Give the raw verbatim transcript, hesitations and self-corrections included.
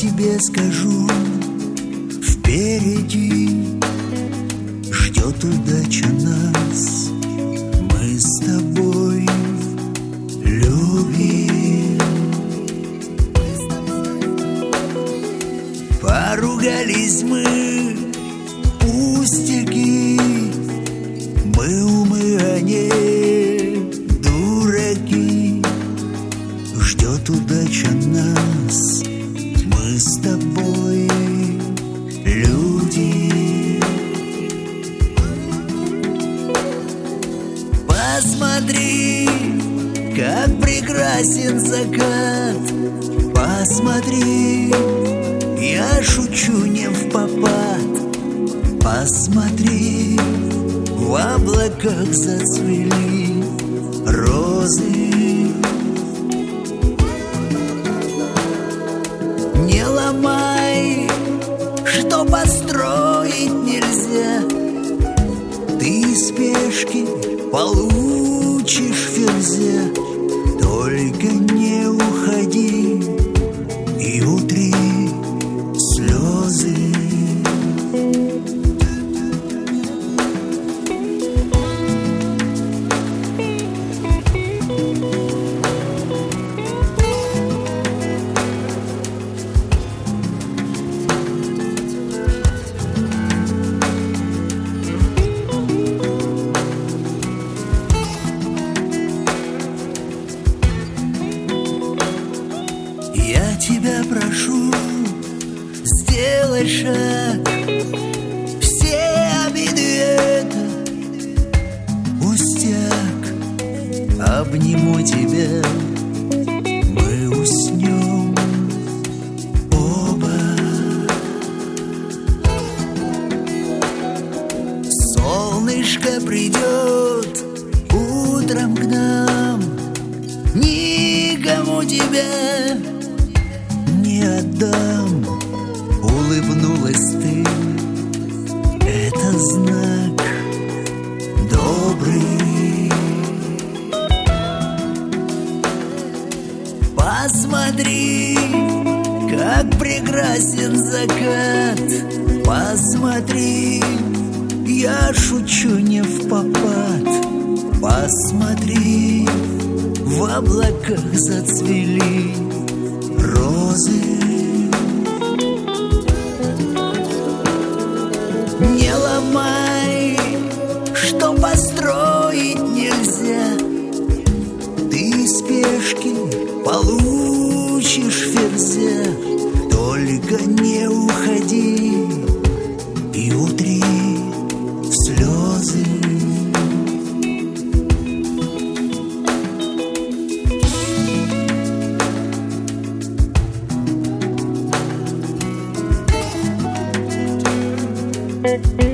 тебе скажу, впереди ждет удача нас. Мы с тобой любим. Поругались мы, пустяки, мы умы, а не дураки. Ждет удача нас, мы с тобой люди. Посмотри, как прекрасен закат. Посмотри, я шучу не впопад. Посмотри, в облаках зацвели розы. Не ломай, что построить нельзя. Ты из спешки получишь ферзя. Только не уходи и утри слезы. Я тебя прошу, сделай шаг. Все обиды это пустяк. Обниму тебя, мы уснем оба. Солнышко придет утром к нам. Никому тебя не отдам. Улыбнулась ты, это знак добрый. Посмотри, как прекрасен закат. Посмотри, я шучу не впопад. Посмотри, в облаках зацвели розы. Не ломай, что построить нельзя. Ты из спешки получишь ферзя. Только не уходи и утри слезы. Thank you.